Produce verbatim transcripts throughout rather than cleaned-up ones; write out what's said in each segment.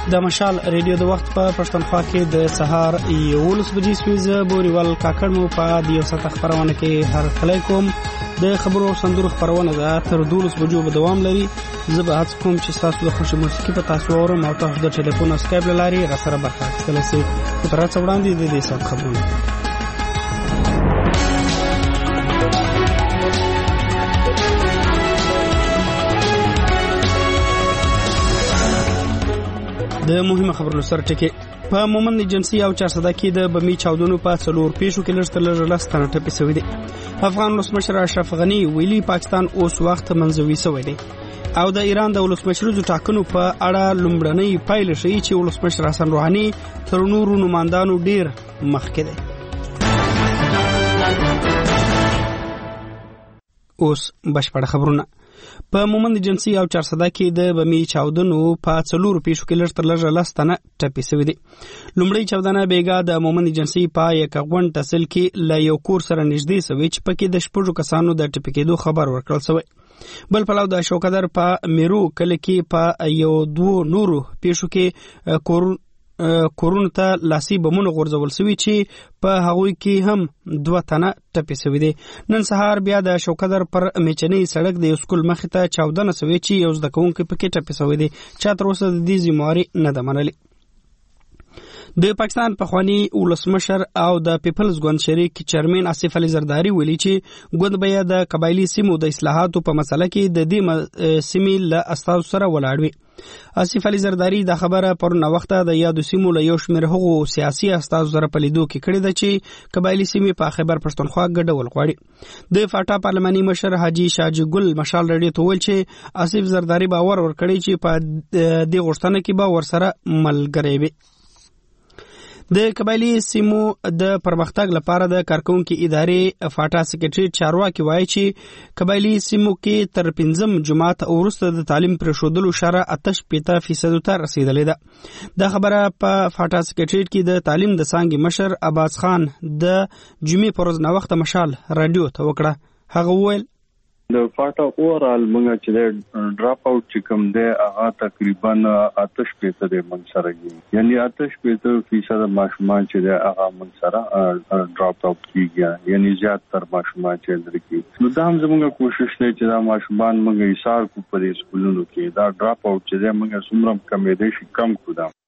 د مشال ریډیو د وخت په پښتونخوا کې د سهار یولس بجې سویزه بوريوال کاکړ مو په دیو ساعت خبرونه کې هر کله کوم د خبرو سندرو خبرونه ده تر دولس بجو به دوام لري. زه به هڅه کوم چې تاسو د خوشی موسیقي په تاسو اورم او تاسو د ټلیفون او سکایپ لاري را سره برخه اخیستلی شئ. په تر څو وړاندې د دې ساعت خبرونه د مهمه خبرونو سره ټکی په مومند ایجنسی او چارسده کې د بمی چاودنو په څلور پیښو کې لږ تر لږه لس تنه ټپي شوي دي. افغان ولسمشر اشرف غنی ویلي پاکستان اوس وخت منځوي شوی دی او د ایران د ولسمشریزو ټاکنو په اړه لومړنۍ پایله ښیي چې ولسمشر حسن روحاني تر نورو نمایندانو ډیر مخکې دی. اوس بشپړ خبرونه. په مومند ایجنسی او چارسده کې د بمی چاودنو په څلور پیښو کې لږ تر لږه لس تنه ټپي شوي دي. لومړی چاودنه بیګا د مومند ایجنسی په یکغون تحصیل کې له یو کور سره نږدې شوې چې پکې د شپږو کسانو د ټپي کېدو خبر ورکړل شوی. بل پلو د شوکدر په میرو کله کې په یو دوه نورو پیښو کې کور کورونو ته لاسي بمونه غورځول شوي چې په هغوی کې هم دوه تنه ټپي شوي دي. نن سهار بیا د شوکدر پر میچنۍ سړک د یو سکول مخې ته چاودنه شوې چې یو زده کوونکی پکې ټپي شوی دی. چا تر اوسه د دې ذمهواري نه ده منلې. د پاکستان پخوانی ولسمشر او د پیپلز ګوند شریک چیرمن آصف علي زرداری ویلي چې ګوند به د قبایلی سیمو د اصلاحاتو په مسله کې د دې سیمې له استازو سره ولاړ وي. آصف علي زرداری د خبره پر نو وخت د یادو سیمو له یو شمېر هغو سیاسي استازو سره په لیدو کې کړې ده چې قبایلی سیمې په خیبر پښتونخوا ګډول غواړي. د فاټا پارلماني مشر حاجی شاجي ګل مشال رډي ته ویل چې آصف زرداری باور ورکړي چې په دې غوښتنه کې به ورسره ملګری وي. د قبایلی سیمو د پرمختګ لپاره د کارکونکو ادارې فاټا سکرټری چارواکي وایي چې قبایلی سیمو کې تر پنځم جماعت وروسته د تعلیم پرېښودلو شرح اتش پېته فیصدو ته رسیدلې ده. دا خبره په فاټا سکرټری کې د تعلیم د څانګې مشر عباس خان د جمعې پر ورځ ناوخته مشال رادیو ته وکړه. هغه وویل د فاټا اورال موږ چې ډراپ اوټ چې کوم دی هغه تقریبا آتش فیصد موږ سره دي، یعنی آتش فیصد ماشومان چې دی هغه موږ سره ډراپ اوټ کیږي، یعنی زیات تر ماشومان چې درکې. نو دا هم زموږ کوشش دی چې دا ماشومان موږ ایثار کو په سکولونو کې دا ډراپ اوټ چې دی موږ څومره کمېدې شي کم کو. دا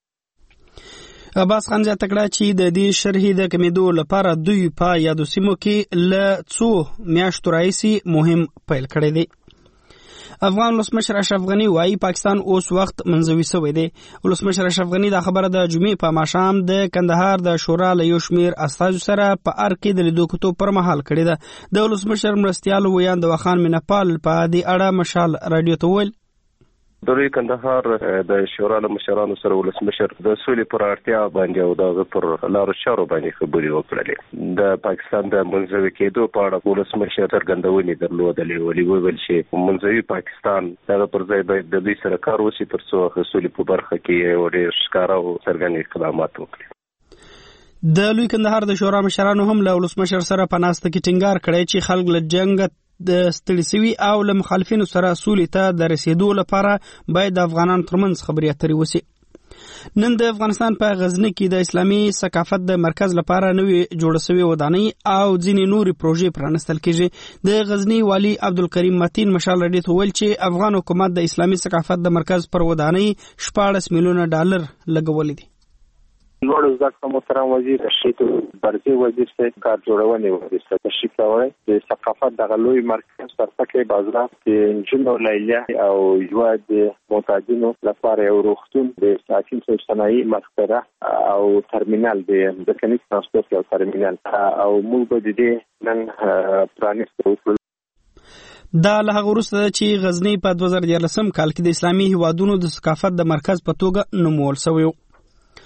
عباس خان زیاته کړه چې د دې شرحې د کمیدو لپاره دوی په یادو سیمو کې له څو میاشتو راهیسې مهم پیل کړی دی. افغان ولسمشر اشرف غنی وایي پاکستان اوس وخت منځوي شوی دی. ولسمشر اشرف غنی دا خبره د جمعې په ماښام د کندهار د شورا له یو شمېر استازو سره په ار کې د لیدو کتو پر مهال کړې ده. د ولسمشر مرستیال ویان د وخان مینپال په دې اړه مشال رادیو ته ویل د لوی کندهار د شورا له مشرانو سره ولسمشر د سولې پر اړتیا باندې او د پر لارو چارو باندې خبرې وکړلې. د پاکستان د منځوي کېدو په اړه ولسمشر څرګندونې درلودلې ولې ویل چې منځوي پاکستان دا پر ځای باید د دې سره کار وشي تر څو سولې په برخه کې ډېر ښکاره او څرګند اقدامات وکړي. د لوی کندهار د شورا مشرانو هم له ولسمشر سره په ناسته کې ټینګار کړی چې خلک له جنګ د ستړي سوي او له مخالفینو سره سولې ته د رسیدو لپاره باید د افغانانو ترمنځ خبرې اترې وشي. نن د افغانستان په غزني کې د اسلامي ثقافت د مرکز لپاره نوې جوړه شوې ودانۍ او ځینې نورې پروژې پرانستل کېږي. د غزني والي عبدالکریم متین مشال رډي ته ویل چې افغان حکومت د اسلامي ثقافت د مرکز پر ودانۍ شپاړس میلیونه ډالر لګولي دي. لوړ زده کړو محترم وزیر رشید برزي وزیر صاحب کار جوړونې وزیر صاحب تشریف راوړی. د ثقافت دغه لوی مرکز پر پکې بازار د انجنونو لیلیه او یو د معتادینو لپاره یو روغتون د ساکن صنایع مختره او ترمینال د ځمکني ترانسپورت یو ترمینال او موږ به د دې نن پرانیستو وکړو. دا له هغه وروسته چې غزني په دوه زره دیارلسم کال کې د اسلامي هیوادونو د ثقافت د مرکز په توګه نومول شوی و.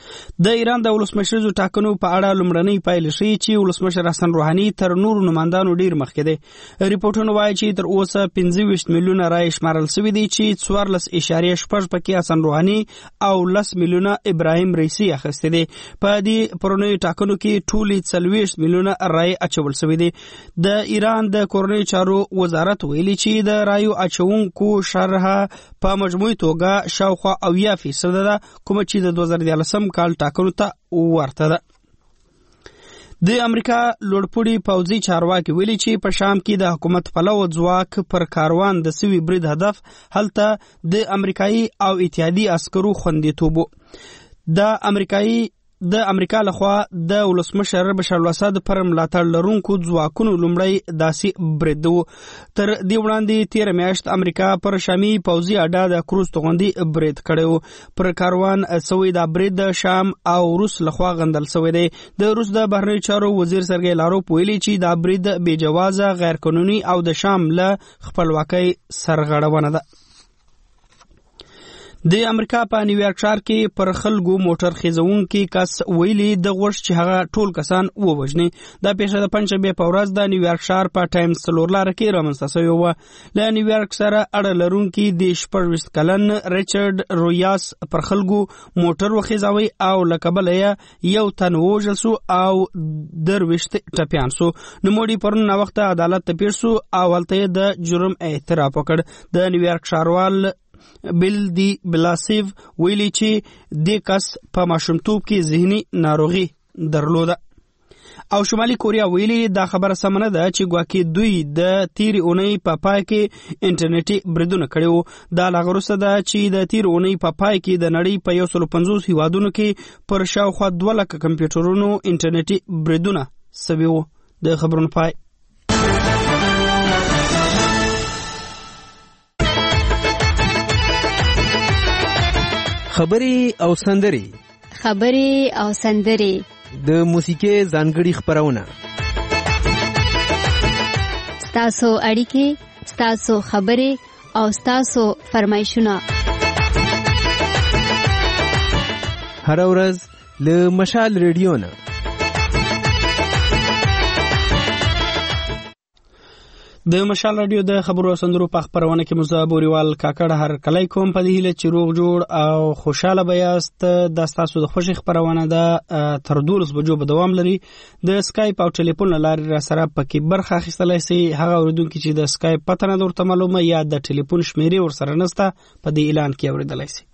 د ایران د ولسمشریزو ټاکنو په اړه لومړنۍ پایلې ښیي چې ولسمشر حسن روحاني تر نورو نمایندانو ډیر مخکې دی. ریپورټونه وایي چې تر اوسه پنځه ویشت میلیونه رایې شمارل شوي دي چې څوارلس اعشاریه شپږ پکې حسن روحاني او لس میلیونه ابراهیم رئیسي اخیستي دي. په دې پرونیو ټاکنو کې ټولې څلوېښت میلیونه رایې اچول شوي دي. د ایران د کورنیو چارو وزارت ویلي چې د رایو اچونکو شرحه په مجموعي توګه شاوخوا اویا فیصده ده، کومه چې د دوه زره دیارلسم کال ټاکنو ته ورته ده. د امریکا لوړپوړي پوځي چارواکي ویلي چې په شام کې د حکومت پلو ځواک پر کاروان د سوي برید هدف هلته د امریکایي او اتحادي عسکرو خوندیتوب. د امریکایي د امریکا لخوا د ولسمشر بشار الاسد پر ملاتړ لرونکو ځواکونو لومړی داسې برید و. تر دې وړاندې تیر میاشت امریکا پر شامي پوځي اډه د کروز توغندي برید کړی و. پر کاروان سوي دا برید د شام او روس لخوا غندل شوی دی. د روس د بهرنیو چارو وزیر سرګی لاروف ویلي چې دا برید بې جوازه، غیر قانوني او د شام له خپلواکۍ سرغړونه ده. د امریکا په نیویارک ښار کې پر خلکو موټر خیزونکي کس ویلي د غوښ چې هغه ټول کسان ووژني. دا پیښه د پنځشنبې په ورځ د نیویارک ښار په ټایمز څلور لاره کې رامنځته شوې وه. له نیویارک سره اړه لرونکي د شپږ ویشت کلن ریچارډ رویاس پر خلکو موټر وخیزاوی او له کبله یې یو تن ووژل سو او درویشت ټپیان سو. نوموړي پرون ناوخته عدالت ته پیښ سو او هلته د جرم اعتراف وکړ. د نیویارک ښاروال بیل دی بلاسیو ویلي چې د کس په ماشومتوب کې ذهني ناروغي درلوده. او شمالي کوریا ویلي دا خبره سمه نه ده چې ګواکې دوی د تیرې اونۍ په پای کې انټرنیټي بریدونه کړي وو. دا لا وروسته ده چې د تیرې اونۍ په پای کې د نړۍ په یو سل پنځوس هیوادونو کې پر شاوخوا دوه لکه کمپیوټرونو انټرنیټي بریدونه سوي وو. د خبرونو پای. خبري او سندري خبري او سندري د موسیقي ځانګړي خبرونه ستاسو اړیکې، ستاسو خبري او ستاسو فرمایشونه هر ورځ له مشال ریډیو نه. د مشال رادیو د خبرو سندرو په خبرونه کې مزه بوريوال کاکړ هر کله کوم په دې له چروغ جوړ او خوشاله بیاست. د تاسو د خوشي خبرونه د تر دولس بجو په دوام لري. د اسکایپ او ټلیفون لارې را سره پکې برخه اخیستلای شي. هغه اوریدونکو چې د اسکایپ پته نه درته معلومه یا د ټلیفون شمیرې ور سره نسته په دې اعلان کې اوریدلای شي.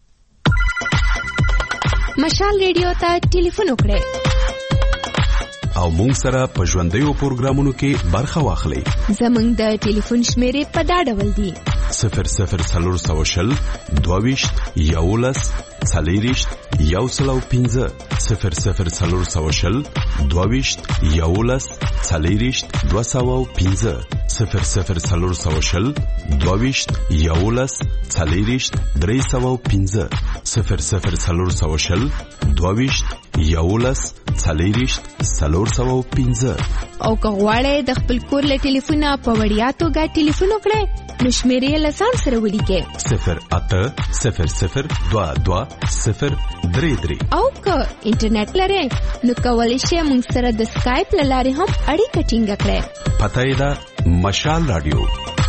مشال ریډیو ته ټلیفون وکړئ او مونږ سره په ژوندیو پروګرامونو کې برخه واخلئ. زمونږ د ټلیفون شمیرې په دا ډول دي: صفر صفر څلور سوه شل دوه ویشت یولس څلېرویشت یو سل او پنځه صفر صفر څلور سوه شل دوه ویشت یولس څلېرویشت دوه سوه او پنځه صفر صفر څلور سوه شل دوه ویشت یولس څلېرویشت درې سوه او پنځه صفر صفر څلور سوه شل دوه ویشت یولس څلېرویشت څلور سوه او پنځه. او که غواړئ د خپل کور له ټلیفونه په وړیا توګه ټلیفون وکړئ نو شمیرې له ځان سره ولیکئ: صفر اته صفر صفر دوه دوه صفر درې درې. او که انټرنیټ لرئ نو کولی شئ موږ سره د سکایپ له لارې هم اړیکه ټینګه کړئ. پته یې ده مشال رادیو.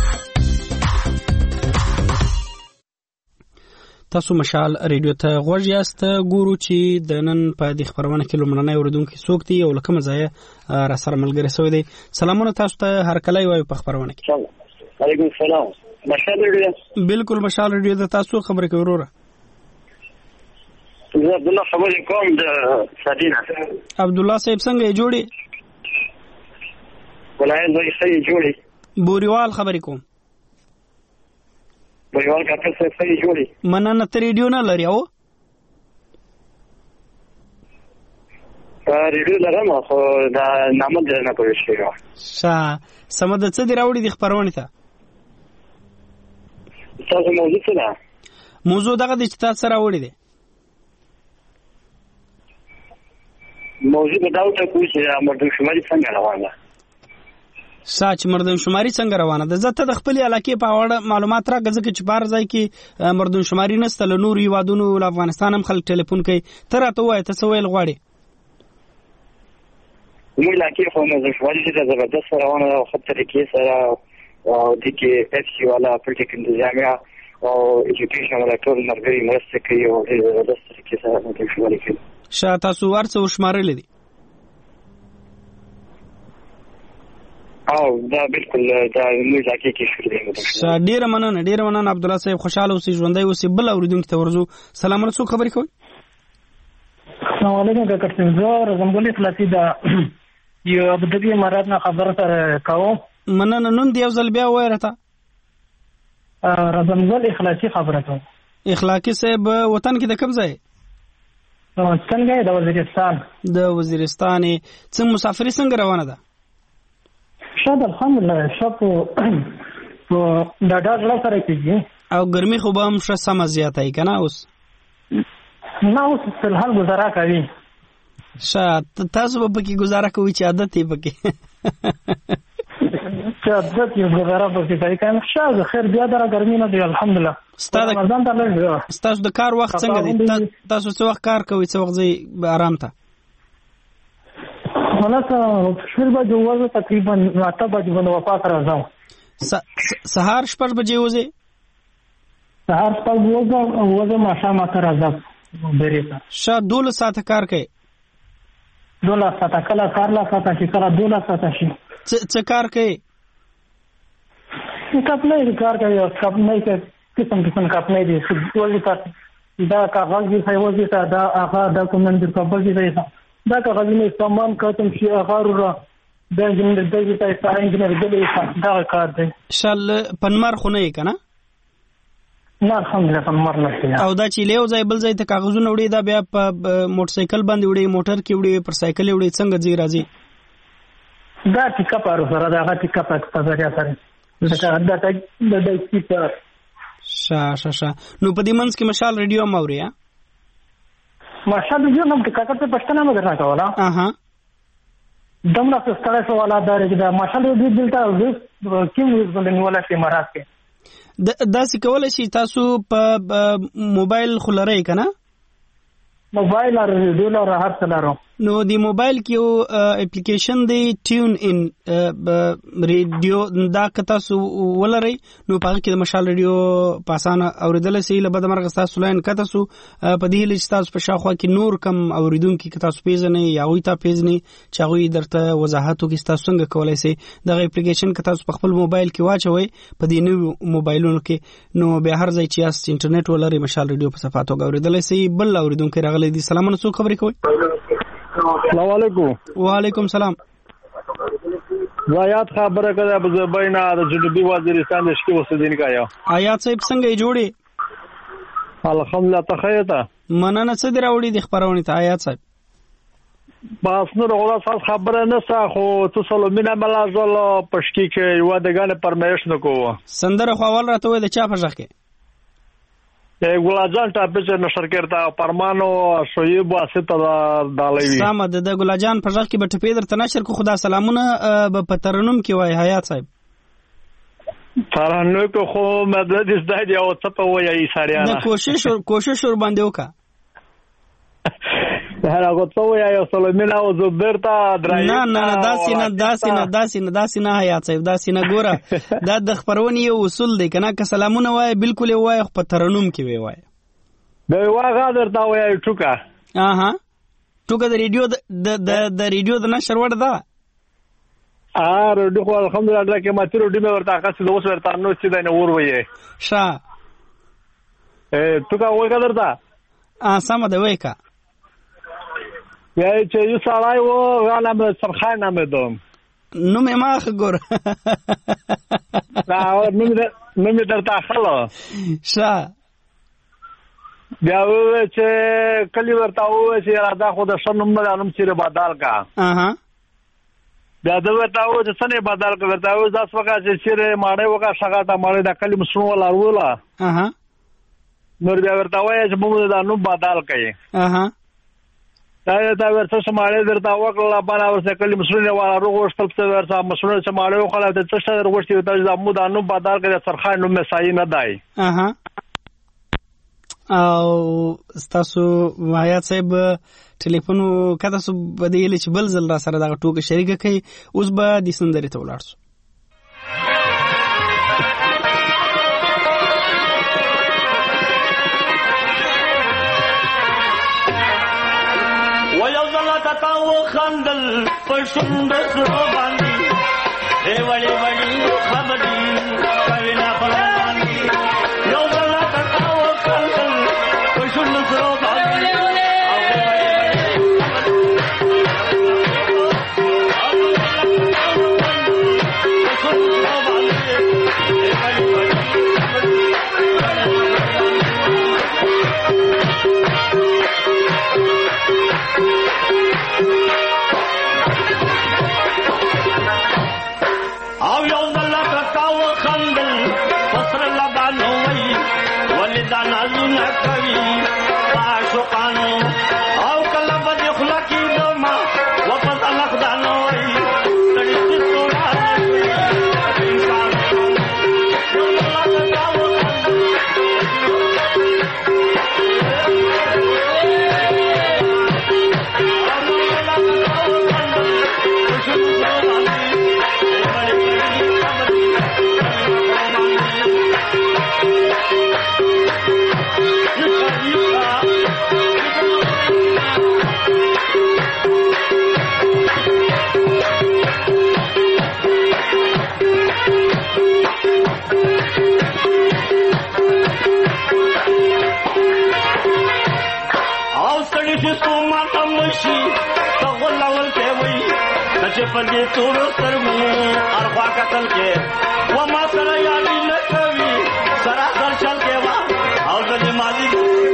تاسو مشال ریډیو ته غوږ یاست. ګورو چې د نن په دې خبرونه کې لومړنی اوریدونکي څوک دي او له کومه ځایه را سره ملګری شوی دی. سلامونه تاسو ته هر کله وایو په خبرونه کې. وعلیکم السلام. مشال ریډیو بالکل مشال ریډیو ته تاسو خبرې کوي وروره. زه عبد الله خبرې کوم د سادینا. عبد الله صاحب څنګه یې جوړي؟ ولایت به یې جوړي. بوریوال خبرې کوم. بوریوال کاکړ صاحب څنګه جوړي؟ مننه. ته ریډیو نه لري او؟ ریډیو لرم خو دا نامه دې نه پوه شوی. ښه سمه ده. څه دې راوړي دې خبرونه ته؟ تاسو موضوع څه ده؟ موضوع دغه دې چې تاسو راوړي دي. موضوع به دا وټاکو چې مردم شماري څنګه روانه. ساچ مردم شماري څنګه روانه ده؟ زه ته د خپل علاقې په اړه معلومات راکړه ځکه چې بار ځای کې مردم شماري نشته، له نورو هیوادونو له افغانستان هم خلک ټلیفون کوي. ته راته ووایه ته څه ویل غواړې؟ موږ علاقې خو مردم شماري چې زبردست روانه ده او ښه طریقې سره او دې کې اف سی والا پولیټیک انتظامیه او ایجوکیشن والا ټول ملګري مرسته کوي او ډېر زبردست طریقې سره مردم شماري کوي. ښه، تاسو هر څه وشمارلی دي؟ او دا بالکل دا موږ علاقې کې شروع دی. ډېره مننه ډېره مننه عبدالله صاحب، خوشحاله اوسئ، ژوندی اوسئ. بل اورېدونکي ته ورځو. سلامونه، څوک خبرې کوئ؟ السلام علیکم کاکړ صاحب، زه رزمګل اخلاصي د یو ابوظبي امارات نه خبره سره کوم. مننه. نوم دې یو ځل بیا ووایه راته. رزمګل اخلاصي خبره کوم. اخلاقي صاحب وطن کې د کوم ځای؟ څنګه د وزیرستان. د وزیرستان. څنګه مسافري څنګه روانه ده؟ شاید الحمدلله ښه په ډاډه زړه سره کېږي. او ګرمي خو به هم ښه سمه زیاته وي که نه اوس؟ نه اوس فلحال ګزاره کوي. ښه، تاسو به پکې ګزاره کوئ چې عادت یې پکې چې عادت یې ګزاره پکې کوي که نه. ښه خیر بیا دره ګرمي نه دی الحمدلله. ستاسو د کار وخت څنګه دی؟ تاسو څه وخت کار کوئ، څه وخت ځئ آرام ته؟ خلاصه شپږ بجې وځه، تقریبا اته بجې به د وفا سره ځم. سهار شپږ بجې وځې؟ سهار شپږ وځم وځم ماښام اته راځم درې ته. ښه، دولس ساعته کار کوې؟ دولس ساعته، کله څوارلس ساعته شي، کله دولس ساعته شي. څه کار کوې؟ کپنۍ کار کوي. کپنۍ کې قسم قسم کپنۍ دي. وظیفه دا کاغذ دي ځای وظیفه دا هغه ډاکومنټ د کابل دي ځای دا کاغذونه سامان کاتم شي هغه را د انجنیر د ځای ته انجنیر دلې دا کار دی. شل پنمر خو نه یې که نه؟ نه الحمدلله پنمر نه شي. او دا چې له یو ځای بل ځای ته کاغذونه وړي دا بیا په موټر سایکل باندې وړي، موټر کې وړي، پر سایکل وړي، څنګه ځي راځي؟ دا ټیکا پارو سره دا هغه ټیکا پاک په ځای سره دا دا د دې ټیکا. ښه ښه ښه. نو په دې منځ کې مشال ریډیو هم اوري؟ ماشا د یو نم د کاکړ ته پښتنه مې درنه کوله. اها دمره ستړی سواله دار چې دا ماشا د دې دلته وز کوم وز باندې نیول شي مراد کې دا څه کولای شي تاسو په موبایل خلری کنه؟ موبایل او ریډیو لاره هر څه لاره. نو دی موبایل کې یو اپلیکیشن دی ټیون ان ریډیو، دا که تاسو ولرئ نو په هغه کې د مشال ریډیو په اسانه اورېدلی شئ. له بده مرغه ستاسو لاین که تاسو په دې هیله چې تاسو په شاوخوا کې نور کم اورېدونکي که تاسو پېژنئ یا هغوی ته پېژنئ چې هغوی درته وضاحت وکړي ستاسو څنګه کولی شئ دغه اپلیکیشن که تاسو په خپل موبایل کې واچوئ په دې نویو موبایلونو کې نو بیا هر ځای چې یاست انټرنیټ ولرئ مشال ریډیو په صفا توګه اورېدلی شئ. بل اورېدونکی راغلی دی. سلامونه، څوک خبرې کوئ؟ السلام علیکم. وعلیکم سلام. آیات خبره کړه ابو زبینا د جنوبي وزیرستان د شکی اوسیدونکو آیا آیات صاحب څنګه یې جوړي؟ الحمدلله تخیته مننه. څه دی راوړي د خبرونه ته آیات صاحب؟ بس نور غوړه خاص خبره نه سا خو تو سلامینه ملازل پشکی کې یو دغه پرمیش نکوه. سندره خو اول راته وای د چا په ځخ کې؟ ګلاجان ټاپچ نشر کرتا پرمانو شویب واسطه دالوي. سم د ګلاجان په ځخ کې به ټپې درته نشر کو. خدا سلامونه په ترنم کې وای حیات صاحب. ترنم کو خو مدد زده دی او څه په وایي ساریانه. د کوشش کوشش ور باندې وکا. هر هغه څه وایي سلامونه او زبرتا درای. نه نه داسې نه داسې نه داسې نه داسې نه حیات صاحب داسې نه ګوره دا د خبرونې یو اصول دی کنه که سلامونه وای بالکل وای خو په ترنم کې وای وای. د واغه درته وای ټوکا. اها ټوکا د ریډیو د د د ریډیو د نشر وړ ده. ا ریډیو خو الحمدلله کې ما تیر ډیمه ورته قصې د اوس ورته نو چې دا نه ور وای. ښه ا ټوکا وای درته؟ ا سم ده وای کا. یا چې یو سړی و غالم سرخان نامه دوم نو مې ماخ ګور دا نو مې درته خلا. ښه بیا و چې کلی ورته و چې راځه خو د شنم نه انم چې بدل کا. اها بیا دا ورته و چې څنګه بدل کا ورته و ځاس وکا چې سره ماړې وکا شګه تا ماړې د کلی مسنو ولا ورولا. اها نور بیا ورته و چې موږ دا نو بدل کړي. اها دا دا ورته سماله درته وکړه باندې ورته کلی مسلونه ولا روغشتل څه ورته مسلونه سماله وکړه د څه شر ورته د زمودانو بازار کې سرخان نو مسای نه دی اها او تاسو حیات صاحب ټلیفون کته سو بدیل چې بل ځل را سره دا ټوکه شریکه کوي اوس به د سندري ته ولاړ شو خندل پښوند سره باندې ای وړي وړي خبرې کوي نه پرانی یو بل تاو خندل پښوند سره باندې پدې تور سترګو ارخوا قتل کې و ما سره یادی نه کوي سره سر چل کې وا او د ماضي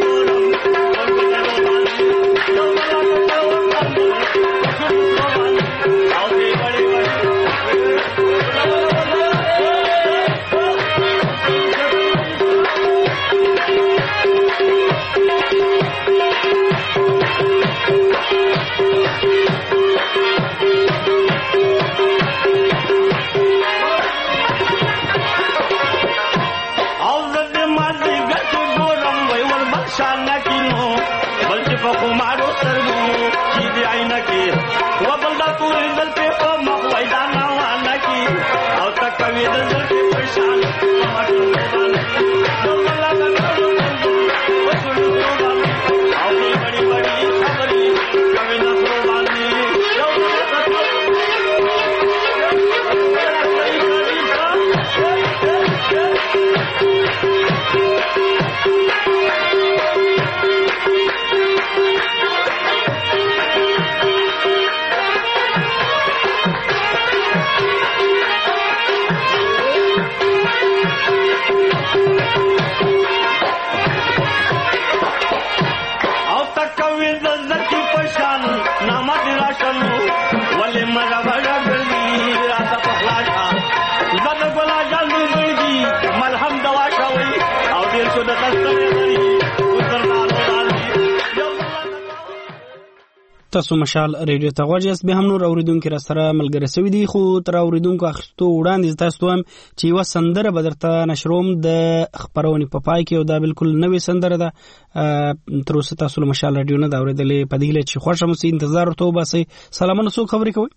تاسو مشال ریډیو ته غواړئ به هم نور اوریدونکو را سره ملګری سوي دي خو تر اوریدونکو اخستو وړاندې تاسو هم چې یو سندره بدرته نشروم د خبرونې په پای کې او دا بالکل نوې سندره ده تر اوسه تاسو مشال ریډیو نه دا اوریدلې په دې لچ خوښه مو سي انتظار ورته وباسي سلامونه سو خبرې کوي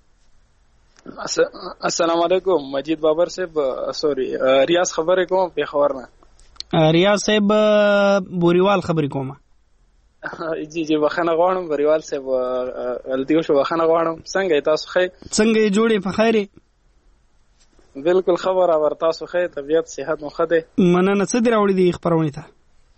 السلام علیکم مجید بابر صاحب سوري ریاض خبرې کوم په خبر نه ریاض صاحب بوریوال خبرې کوم جی جی بخنه غواړم بریوال صاحب غلطیو شو بخنه غواړم څنګه تاسو خې څنګه جوړې په خیره بالکل خبره ور تاسو خې طبيعت صحت مو خده مننه څه دی راوړې دي خبرونه ته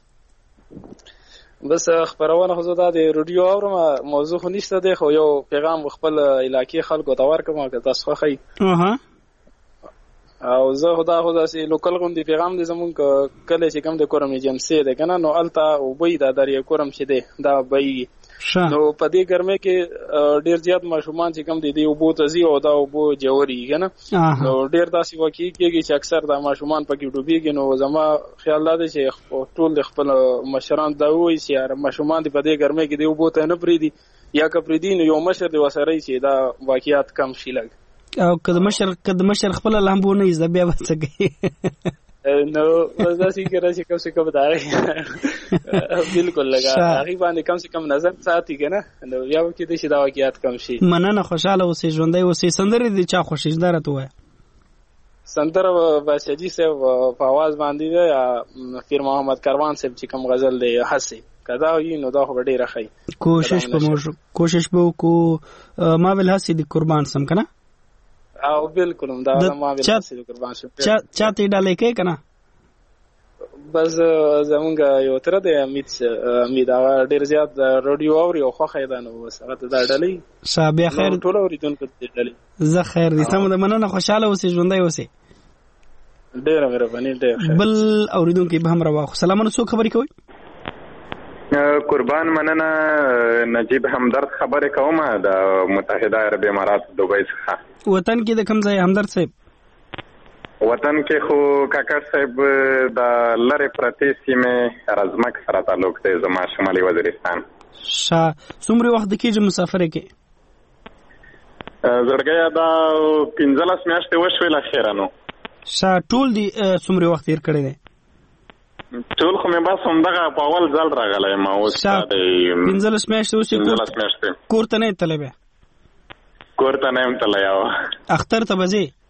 بس خبرونه خو زه د رادیو اورم موضوع خو نشته دی خو یو پیغام خپل علاقې خلکو ته ورکوم که تاسو خې اها او زه خدا خدا سي لوکل غوندي پیغام دې زمون کله چې کوم د کورم ایجنسی ده کنه نو التا او بي دا درې کورم شه ده دا بي نو په دې ګرمه کې ډیر زیات ماشومان چې کم دي دی او بو تزي او دا او بو جوړي کنه نو ډیر داسې وکی کېږي چې اکثر د ماشومان پکې ډوبېږي. نو زما خیال دی چې ټول خپل مشران دا وایي چې ماشومان دې په دې ګرمه کې دی او بو ته نه پریدي یا کپریدي نو یو مشر دی وسره چې دا واقعیات کم شي لګ او کله مشر کله مشر خپل لامبو نه زده بیا وڅګي نو وزدا سی کرا چې کم څه کم دا بالکل لگا هغه باندې کم څه کم نظر ساتي کنه نو بیا کې د شي دا واقعیات کم شي. مننه خوشاله اوسې ژوندۍ اوسې سندره دي چا خوښیږي درته وای سندره باسجی سے په आवाज باندې دی یا پیر محمد کاروان صاحب چې کم غزل دی حسي کدا وي نو دا خو ډیره خی کوشش به مو کوشش به کو ما ول حسي د قربان سم کنه او بالکل دا ما ول حسي د قربان شو چا چاته ډالې کې کنه بس زمونږ یو تر د امید امید ډیر زیات رادیو اوري او خو خیدا نو سره دا ډالې شابه خیر ټول اوریدونکو ته ډالې زه خیر دي سم د مننه خوشاله اوسې ژوندۍ اوسې ډیر مهرباني ډیر خیر بل اوریدونکو به هم راوخ سلامونه څوک خبرې کوي قربان مننه نجیب همدرد خبرې کوم د متحده عرب امارات دوبۍ څخه وطن کې د کوم ځای همدرد صاحب وطن کې خو کاکړ صاحب د لری پرتی سیمه رزمک سره تعلق دی زما شمالي وزیرستان شا څومره وخت کې مسافر کې زړګیا دا پنځلس میاشتې وشوي لا خیرانو شا ټول دی څومره وخت تیر کړی دی ټول خو مې بس همدغه په اول ځل راغلی ما اوس د پنځلس میاشتې اوس پنځلس میاشتې کور ته نه تللی بیا کور ته نه یم تللی او اختر ته به ځې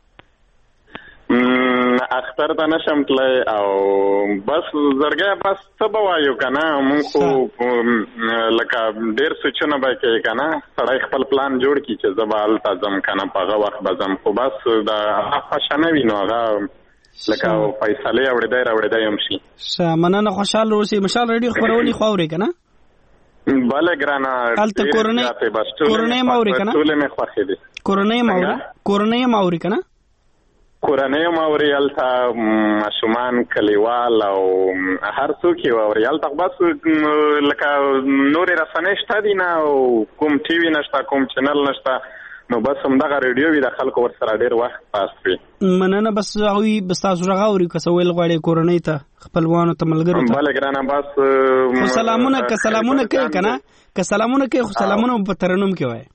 اختر ته نشم تللی او بس زړګی بس څه به وایو که نه مونږ خو لکه ډېر سوچونه به کوي که نه سړی خپل پلان جوړ کړي چې زه به هلته ځم که نه په هغه وخت به ځم خو بس د هغه خوښه نه وي نو هغه لکه فیصلې اورېدی راوړېدی هم شي ښه مننه خوشحاله اوسئ مشال ریډیو خپرونې خو اورئ که نه بله ګرانه هلته کورنۍ م اوري که نه ټولې مې خوښې دي کورنۍ م اوري کورنۍ م اوري که نه کورنۍ م اوري هلته ماشومان کلیوال او هر څوک یې اوري هلته بس لکه نورې رسنۍ شته دي نه او کوم ټي وي نشته کوم چینل نشته نو بس همدغه ریډیو وي د خلکو ورسره ډېر وخت پاس وي مننه بس هغوی بس تاسو غږ اوري که څه ویل غواړئ کورنۍ ته خپلوانو ته ملګرو ته بله ګرانه بس خو سلامونه که سلامونه کوي که نه که سلامونه کوي خو سلامونه په ترنم کې وایي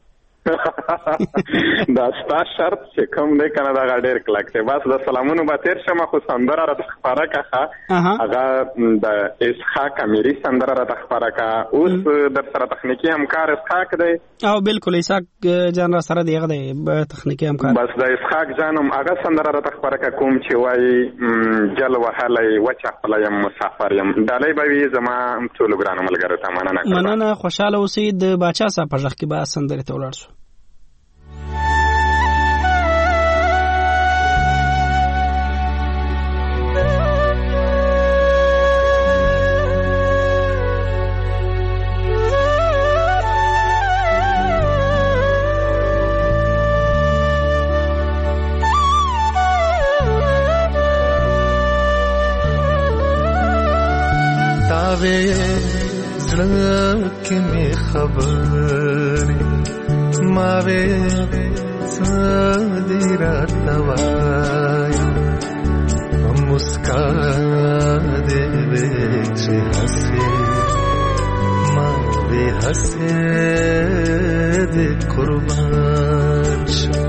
دا ستا شرط چې کوم دی که نه دغه ډېر کلک دی بس د سلامونو به تېر شمه خو سندره راته خپاره کړه هغه د اسحاق امیري سندره راته خپاره کړه اوس در سره تخنیکي همکار اسحاق دی او بالکل اسحاق جان را سره دی هغه دی تخنیکي همکار بس د اسحاق جان هم هغه سندره راته خپاره کړه کوم چې وایي جل وهلی وچه خپله یم مسافر یم ډالۍ به وي زما ټولو ګرانو ملګرو ته مننه مننه خوشحاله اوسئ د باچا صاحب په غږ کې به سندرې ته ولاړ شو زړه می خبرې ماوې څه دې راته وایي مسکا دې وې چې هسې ما دې هسې دې قربان شم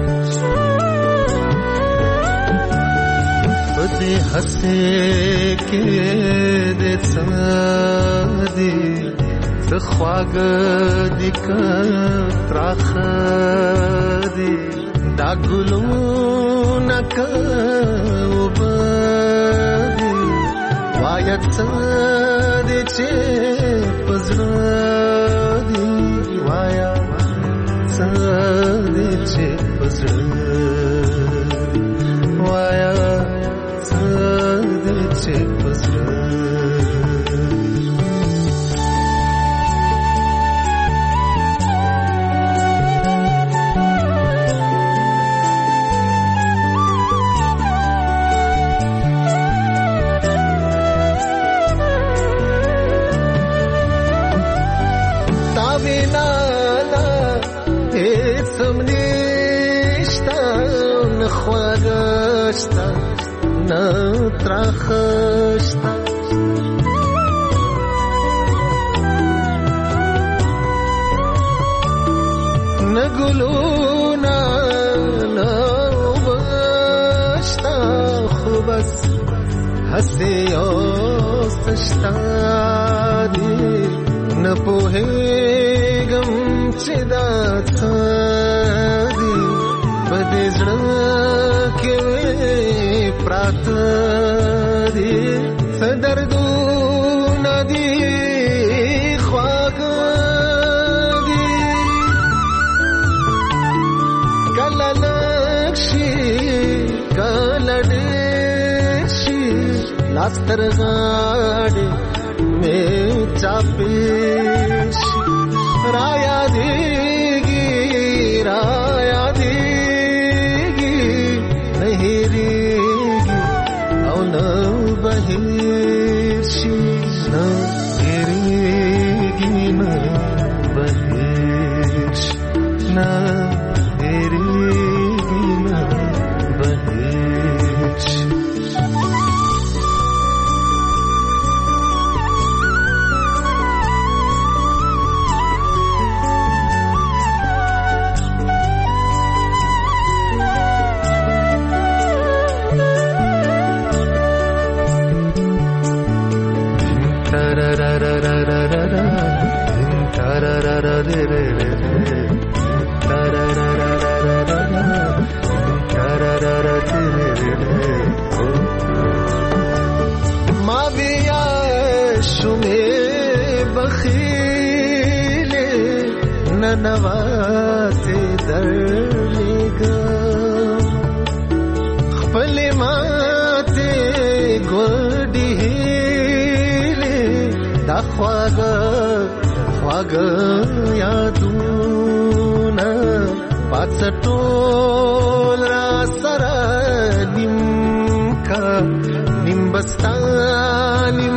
دې هسې کې دې څه دې څه خواږه دې که تراخه دې دا ګلونه که اوبه دې وایه څه دې چې په زړه دې وایه څه دې چې په زړه وایه څه دې چې په زړه نخواگشتا نترخشتا نگلونا نوبشتا خوبس هستی آستشتا دی نپوهیگم چی دا تا دی بدی زڑکی پرات دی سدردو ندی خواگ دی کل لکشی کل دیشی لاستر غاڑی میں چاپیش رایا دیگی رایا دیگی نہیں ریگی او نہ بہیشی نہ ریگی نہ بہیش نہ ریگی نہ بہیش نواتے در لگا خپل ماتے گوڑی ہیلے دا خواگا خواگا یادونا پاس ٹول را سرا نم کا نم بستا نم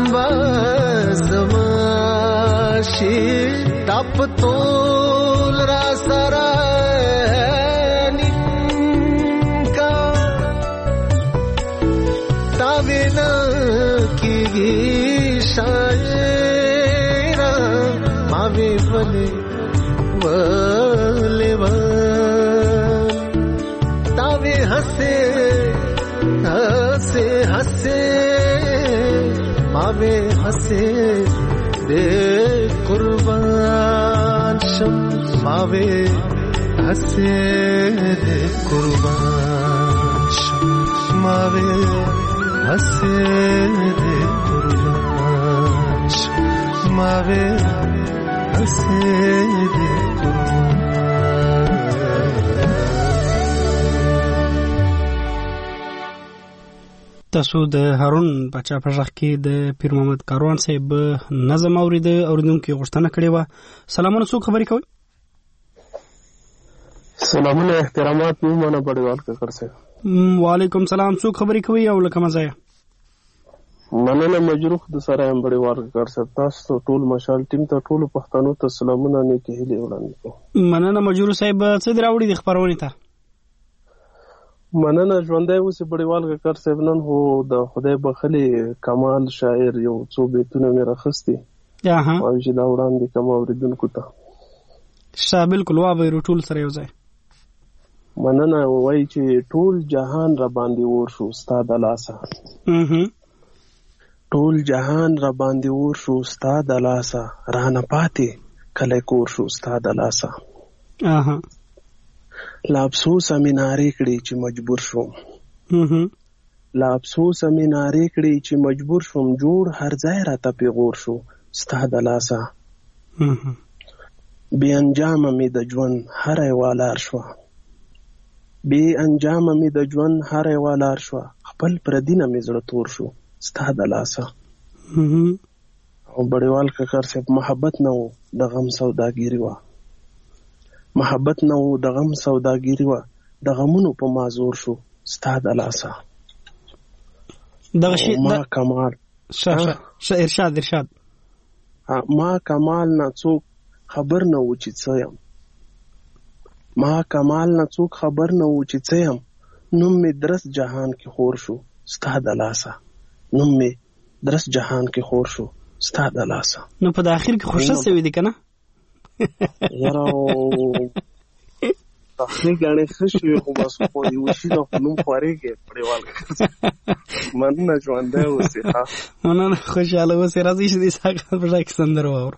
بازماشی تاپ تول را سرا ننکا تاوینا کی گی شاعرہ ماوی بلے والے وال تاوی ہسے ہسے ہسے ماوی ہسے دے قربان شم ماوے ہسے دے قربان شم ماوے ہسے دے قربان شم ماوے ہسے دے قربان. تاسو د هارون بچا په ځخ کې د پیر محمد کاروان صاحب نظم اورید اوریدونکو غوښتنه کړې و. سلامونه، څوک خبرې کوي؟ سلامونه احترامات مومنه بډیوال ککر صاحب. وعلیکم سلام، څوک خبرې کوي او لکه مزه مننه مجروح د سره هم بډیوال ککر صاحب. تاسو ټول مشال ټیم ته ټول پښتنو ته سلامونه نیکه هیله وړاندې کوم. مننه مجروح صاحب، څه دراوړي د خبرونه ته؟ مننه ژوندی اوسې بډیوال ککر صاحب. نن هو د خدای بخلي کمال شاعر یو څو بیتونه مې راخستي او چې دا وړاندې کوم اوریدونکو ته. ښه، بالکل واورو ټول سره یو ځای. مننه. وایي چې ټول جهان را باندې اور شو ستا د لاسه، ټول جهان را باندې اور شو ستا د لاسه، رانه پاتې کلی کور شو ستا د لاسه. لا افسوسه مې نارې کړې چې مجبور شوم، لا افسوسه مې نارې کړې چې مجبور شوم، جوړ هر ځای راته پیغور شو ستا د لاسه. بې انجامه مې د ژوند هره یوه لار شوه، بې انجامه مې د ژوند هره یوه لار شوه، خپل پردي نه مې زړه تور شو ستا د لاسه. او بډیوال ککر صاحب، محبت نه و د غم سوداګیري وه، محبت نه و د غم سوداګیري وه، د غمونو په مازور شو ستا د لاسه. ما کمال ارشاد ارشاد ما کمال نه څوک خبر نه و چې څه یم، ما کمال نه څوک خبر نه و چې څه یم، نوم می درس جهان کې خور شو ستا د لاسه، نوم می درس جهان کې خور شو ستا د لاسه. نو په اخر کې خوشا سوي دي کنه یاره اخر غاڼه خشوي خو بس خو یو شي نو نوم خوريږي پړېوال مننه ژوند دی اوسې ها مننه خوشاله اوسې راځي چې دې څنګه په ځای کې سندر وور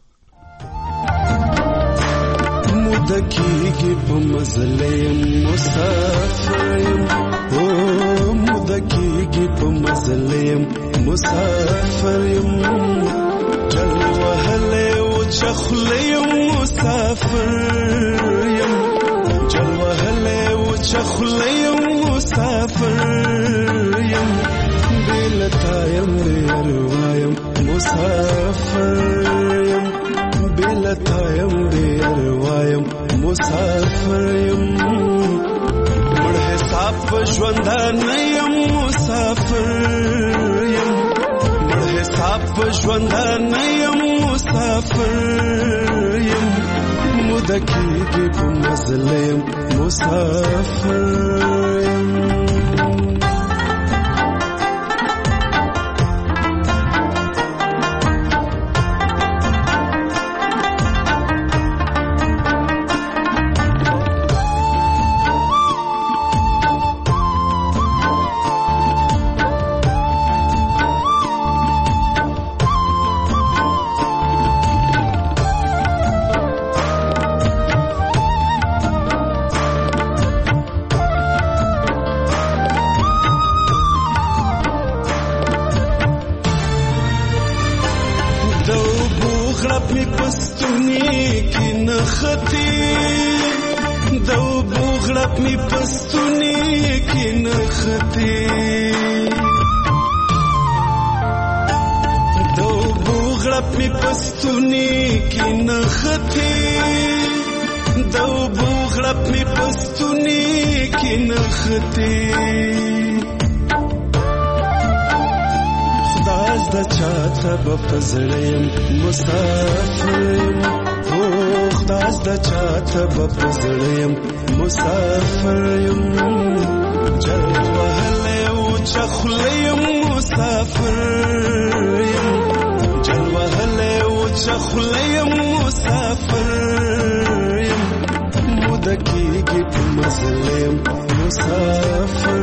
مدکیږي په مزلې مسافر او مدکیږي په مزلې مسافر چل وهله او چخلې مسافر چل وهله او چخلې مسافر یم بلتا یم بیروایم مسافر یم بلتا یم بیروایم مسافر یم مړ حساب ژوند نه یم مسافر یم مړ حساب ژوند نه یم مسافر یم مدکیږي په مظلم مسافر یم. بپزړم مسافر او خداز د چاته بپزړم مسافر جل وهله او چخلم مسافر جل وهله او چخلم مسافر مدکیږي په مظلم مسافر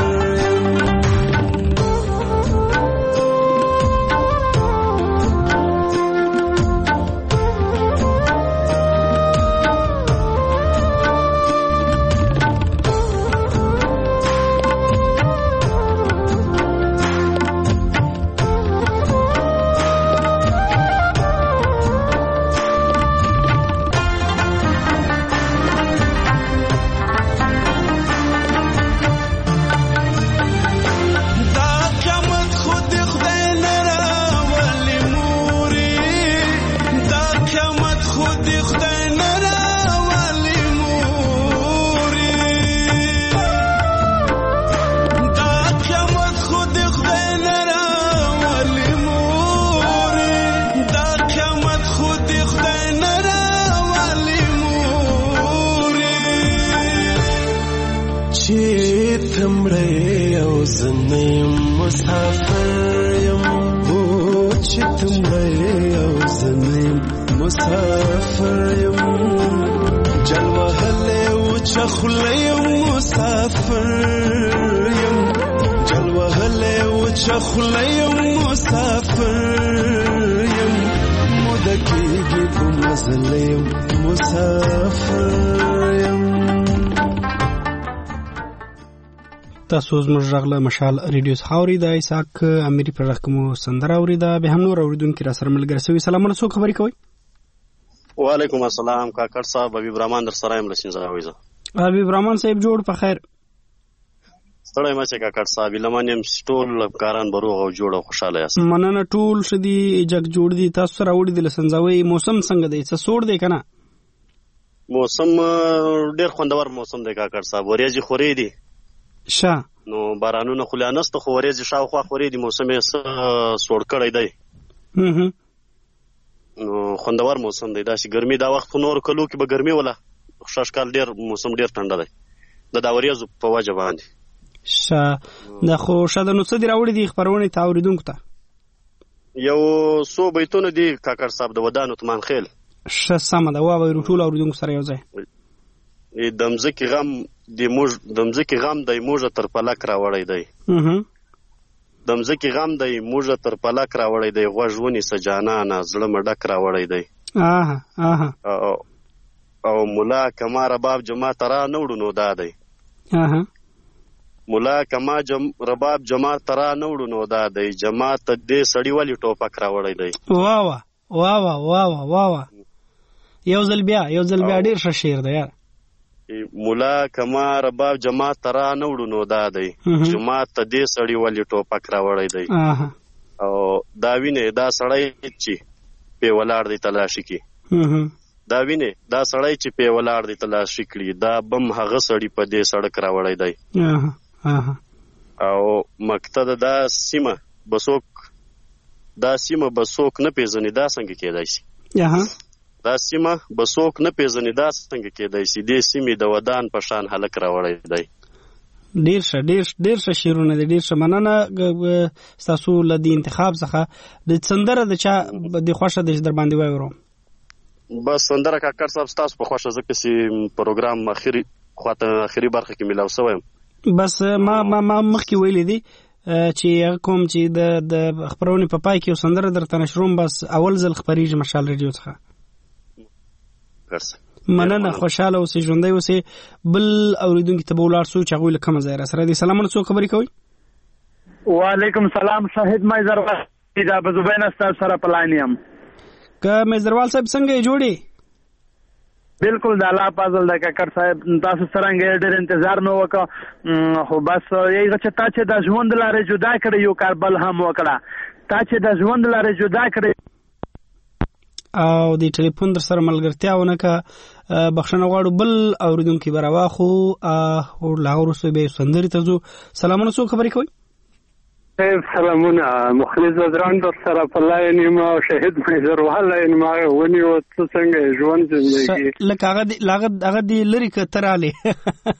تاسو زموږ غږ مشال ریډیو خاوري د ایساک اميري پر رقمو سندره اوریدا به هم نور اوریدونکو را سره ملګری سوي سلامونه څوک خبري کوي. وعلیکم السلام کاکړ صاحب حبیب رحمان در سره یم لسین زاویزه. حبیب رحمان صاحب جوړ په خیر. ستړی مشه کاکړ صاحب لمنیم ټول کاران بروغ او جوړ او خوشاله یاست. مننه ټول شدي جګ جوړ دي تاسو سره وړي د لسنځوي موسم څنګه دی څه سوړ دی کنه؟ موسم ډیر خوندور موسم دی کاکړ صاحب ورېځي خوري دي. شه نو بارانونه خو لانست خو ورېځي شاوخوا خوري دي موسم یې سوړ کړی دی. هه نو خوندور موسم دی دا چې ګرمي دا وخت نور کلو کې به ګرمي ولا شش کال ډیر موسم ډیر ټنډه دی د دا ورېځو په وجه باندې. شه د خو شاده نو څه دی راوړي دي خبرونه ته اوریدونکو ته یو څو بیتونه دي کاکړ صاحب د ودانو تمان خیل شه سمه ده واوي ټول اوریدونکو سره یو ځای د مځکې غم د موج د مځکې غم د موج تر پلک راوړی دی د مځکې غم د موج تر پلک راوړی دی غوږ ونی سجانانه زړه مډک راوړی دی آها آها او مولا کما رباب جماعت را نوړو نو دا دی آها مولا کما جم رباب جماعت را نوړو نو دا دی جماعت دې سړی ولی ټوپک راوړی دی واه واه واه واه واه واه یو ځل بیا یو ځل بیا ډیر ښه شعر دی یار مولا کما رباب جماعت را نوړو نو دا دی جماعت دې سړی ولی ټوپک راوړی دی او دا وینه دا سړی چې په ولاړ دی تلاشي کی دا وینه دا سړی چې په ولاړ دی تلاشي کړي دا بم هغه سړی په دې سړک راوړی دی او مقصد دا سیمه بسوک دا سیمه بسوک نه پیژني دا څنګه کېدای شي دا سیمه بسوک نه پیژني دا څنګه کېدای شي دې سیمې د ودان په شان هلک راوړی دی ډیر ښه ډیر ډیر ښه شعرونه دي ډیر ښه مننه ستاسو له دې انتخاب څخه د سندره د چا د خوښه د در باندې وایو بس سندره کاکړ صاحب ستاسو په خوښه ځکه چې پروګرام اخري خواته اخري برخه کې ملاو شوم بس ما ما ما مخکې ویلې دي چې کوم چې د د خبرونه په پای کې یو سندره درته نشروم بس اول ځل خبريږي مشال رادیو څخه مننه خوشاله اوسې ژوندۍ اوسې بل اوریدونکو ته به ولاړ سو چې هغوی له کومه ځایه راسره دي سلامونه څوک خبرې کوي وعلیکم سلام شاهد میزروال دا به زبین ستاسو سره په لاین یم که میزروال صاحب څنګه یې جوړې بالکل د الله فضل د کاکړ صاحب تاسو څنګه ډېر انتظار مې وکړ خو بس یې چې تا چې د ژوند لارې جدا کړې یو کاربل هم وکړه تا چې د ژوند لارې جدا کړې او د ټلیفون در سره ملګرتیا ونه کا بخښنه غواړو بل اوریدونکو بروا خو او لاغور سو به سندري ته زو سلامونه سو خبرې کوي سلامونه مخلص دران در سره په لاین ما شهید میزروال لاین ما ونی او څنګه ژوند زندگی لکه هغه هغه هغه دی لری کتراله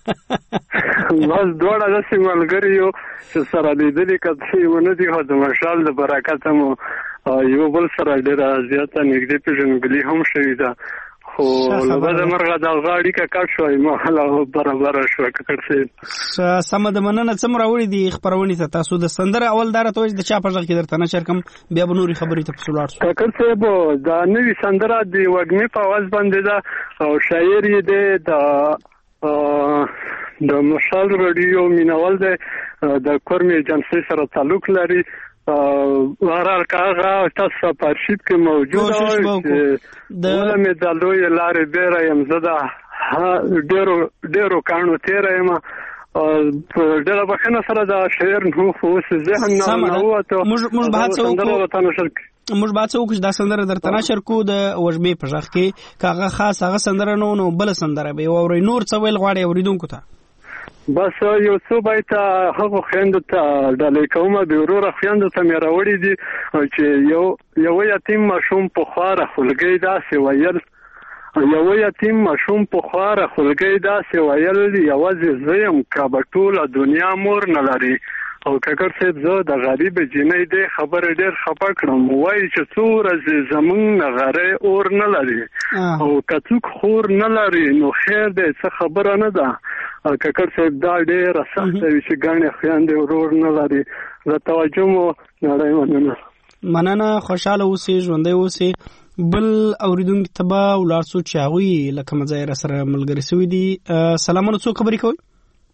بس دوړه د سیملګری یو چې سره دې دې کته ونه دي هو د مشال د برکت مو یو بل سره ډېر زیاته نږدې پیژنګلی هم شوی دا خو لږه مرغه د غاړي کا کټ شوی ما له برابر شو کټ سي سم د مننه څم راوړي دي خبرونه ته تاسو د سندره اول دار ته د چا په ځخ کې درته نشر کم بیا به نوري خبرې ته پسولار شو کټ سي بو دا نوې سندره دی وګمي په आवाज باندې دا او شاعر یې دی د د مشال رادیو مینوال دی د کورمي ایجنسی سره تعلق لري ورار کاغه تاسو په ارشیف کې موجود او د ولمه د لوی لارې بیره يم زده ډیرو ډیرو کانو تیرې ما ډېر بخنه سره د شعر نو خو ذهن نه وته موږ به څه وکړو موږ به څه وکړو دا سندره درته نشر کو د وجبې په ځخ کې کاغه خاص هغه سندره نو نو بل سندره به اوري نور څه ویل غواړي اوریدونکو ته بس یو څو بایته هغه خويند ته ډالې کومه به وروره خويند ته مې راوړې دي چې یو یو یتیم مشوم په خواره خلګي داسې ویل یو یتیم مشوم په خواره خلګي داسې ویل یوازې زیم کابټوله دنیا مور نه لري او کاکړ صاحب زه د غریب جنۍ دې خبره ډېر خپه کړم وایي چې څو ورځې زمونږ نغاره اور نه لري او کڅوک خور نه لري نو خیر دې څه خبره نه ده کاکړ صاحب دا ډېره سخته وي چې ګڼې خویندې ورور نه لري زه توجه مو نړۍ مننه مننه خوشحاله اوسې ژوندی اوسې بل اوریدونکي ته به ولاړ سو چې هغوی له کومه ځایه راسره ملګري سوي دي سلامونه څوک خبرې کوئ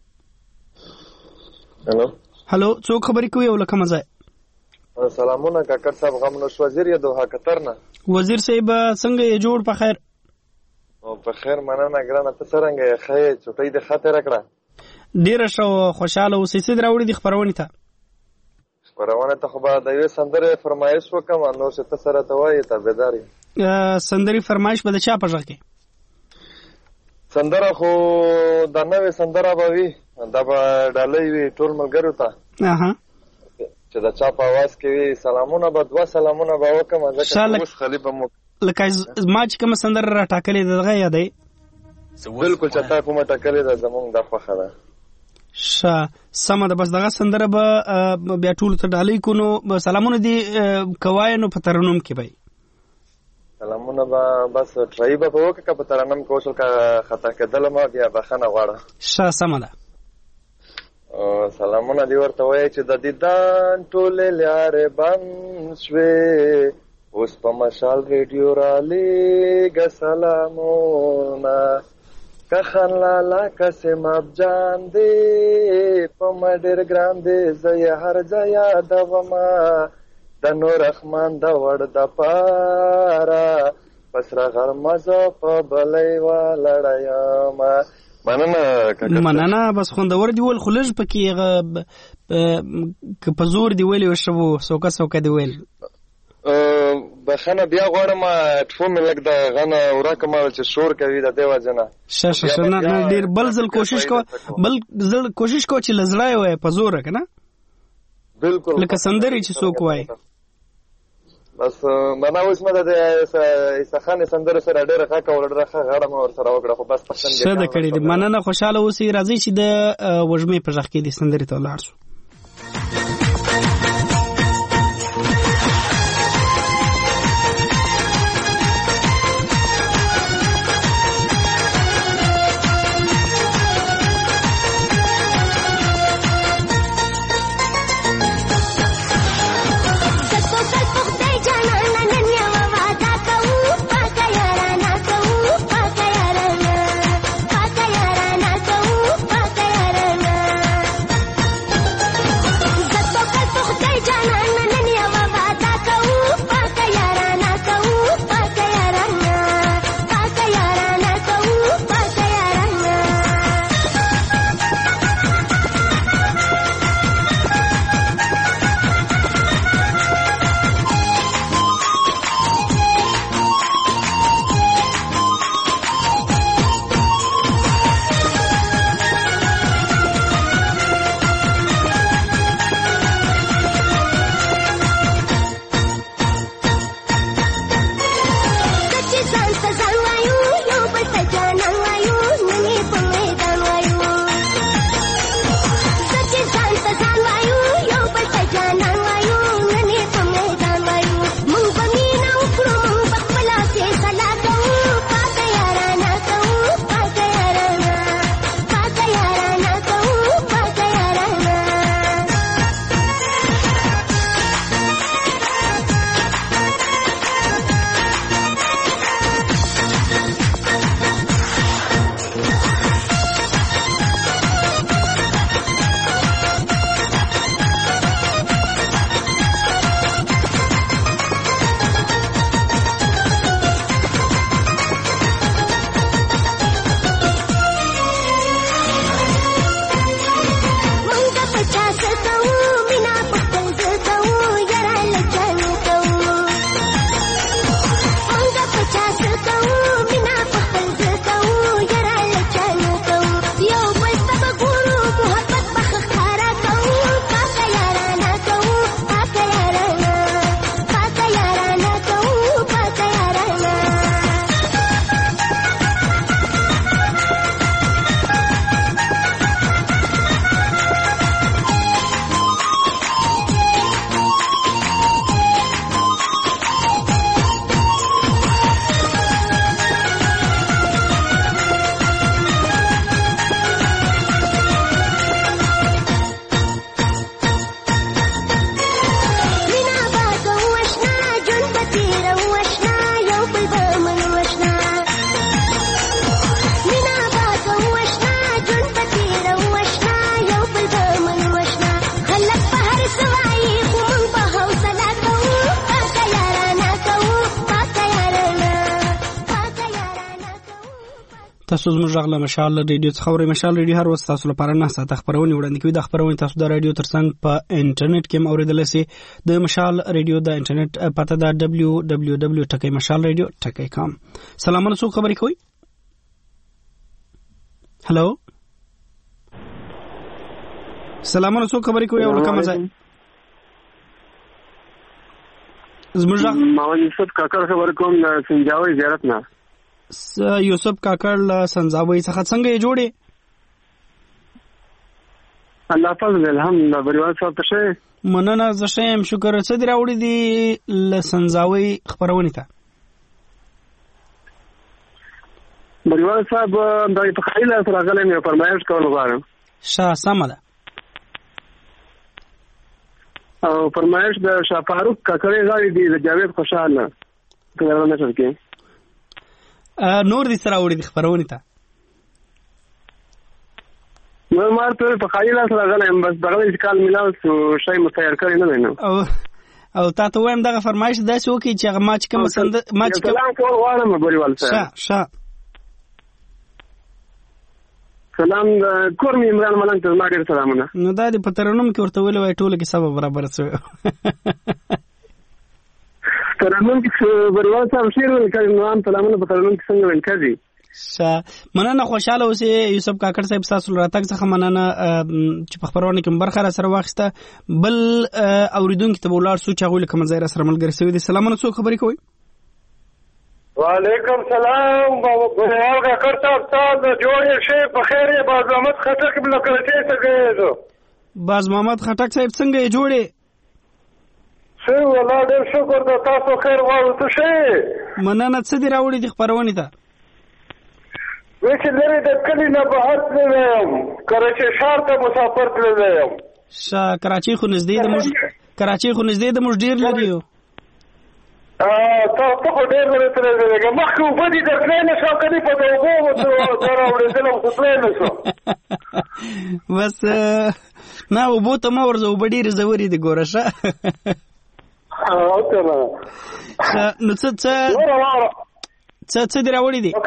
هلو هلو څوک خبرې کوي او له کومه ځای سلامونه کاکړ صاحب غمنوش وزیر یې دوحه قطر نه وزیر صاحب څنګه یې جوړ په خیر او په خیر مننه ګرانه ته څرنګه یې ښه چوټۍ دې ښه تېره کړه ډېره ښه خوشحاله اوسئ څه دې راوړي دي خپرونې ته خپرونه ته خو به د یوې سندرې فرمایش وکړم نور چې ته سره ته وایې تابعدار یې سندرې فرمایش به د چا په غږ کې سندره خو د نوې سندره به وي دا به ډالۍ وي ټول ملګرو ته چې د چا په اواز کې وي سلامونه به دوه سلامونه به وکړم ځکه اوس خالي به مو لکه ما چې کومه سندره راټاکلې ده دغه یادوي بالکل چې تا کومه ټاکلې ده زمونږ دا خوښه ده ښه سمه ده. بس دغه سندره به بیا ټولو ته ډالۍ کو. نو سلامونه دې کوای نو په ترنم کې به سلامونه به بس ټرای به وکړه که په ترنم کې وشول که خطا کېدله ما بیا بخښنه غواړم. ښه سمه ده. سلامونه دې ورته وایي چې د دیدن ټولې لارې بند شوې اوس په مشال ریډیو رالیږه سلامونه که خان لالا قسم افجان دی په ما ډېر ګران دی زه یې هر ځای یادومه د نور رحمان د وړ د پاره په سره غرمه زه په بلۍ ولاړه یمه. مننه مننه. بس خوندور دی ول خو لږ پکې که په زور دی ویلې وشو سوکه سوکه دی ویل بخنه بیا غواړم ټفو مې لږ د غنه ورکه مال چې شور کوي د دې وجه نه. ښه ښه نه ډېر بل ځل کوشش کو بل ځل کوشش کو چې لزړای وای په زور کنه بالکل لکه سندري چې څوک وای. بس منا اوس مده د اسخان سندره سره ډېر ښه کول ډېر ښه غړم ور سره وکړه خو بس پښتن څه د کړی دی. مننه خوشاله اوسې راځي چې د وژمې په ځخ کې د سندري ته لاړ شو. تاسو زموږ غږ له مشال ریډیو څخه اورئ. مشال ریډیو هر وخت تاسو لپاره نه ساته خبرونه وړاندې کوي. د خبرونه تاسو د رادیو ترڅنګ په انټرنیټ کې اوریدلای شئ. د مشال ریډیو د انټرنیټ پته دا دبليو دبليو دبليو ټکی مشال ریډیو ټکی کام. سلامونه څوک خبرې کوي؟ هلو سلامونه څوک خبرې کوي او کوم ځای؟ زموږ محمد یوسف کاکړ خبر کوم د سنجاوي زیارت نه. یوسف کاکړ له سنجاوي څخه څنګه یې جوړې؟ الله فضل الحمدلله بریوال صاحب ته شه مننه زه شم شکر. څه دی راوړي دي لسنځاوي خبرونه ته بریوال صاحب د په خیله سره غلې مې فرمایش کول غواړم. شاه سم ده. او فرمایش د شاه فاروق کاکړې غاړي دي د جاوید خوشاله کله نه شرکې نور دي سره وړي دي خبرونه ته نو مارته په خیله سره غلې بس دغه کال ملاو شو شی متیر کړی نه نه او او تاسو وایم دغه فرمایش داسې وکي چې هغه ماچ کوم سند ماچ کوم سلام کول غواړم بریوال صاحب. شاه شاه سلام کور می عمران ملنګ ته ما ډیر سلامونه. نو دا دې په ترنم کې ورته ویل وای ټوله کې سبب برابر شوی ترنم کې بریوال صاحب شیر ول کړي نو هم سلامونه په ترنم کې څنګه ول کړي. شا مننه خوشاله اوسې یوسف کاکړ صاحب تاسو راتګ څخه مننه چې په خبرونه کې برخه را سره واخیسته. بل اوریدونکو ته ولار سوچ هغه لکه مزایر سره ملګری سوي دي. سلامونه څوک خبرې کوي؟ وعلیکم سلام بریوال کاکړ صاحب تاسو جوړ شي په خیر باز محمد خټک بلکړته څنګه باز محمد خټک صاحب څنګه جوړې څه ولا ډېر شکر د تاسو خیر وایو ته شي مننه. څه دی راوړي د خبرونه ته وچې لري د کلی نه بهر تللی کراچۍ ښار ته مسافر تللی یم. شا کراچۍ خو نږدې د موږ کراچۍ خو نږدې د موږ ډېر لري یو تاسو خو ډېر لري تللی دی مخکې اوبه دي در تللی نه شم که دې په د اوبو ته راوړېدلم خو تللی نه شم بس نه اوبو ته مه ورځه اوبه ډېرې ژورې دي ګوره ښه نو څه څه څه څه دې راوړي دي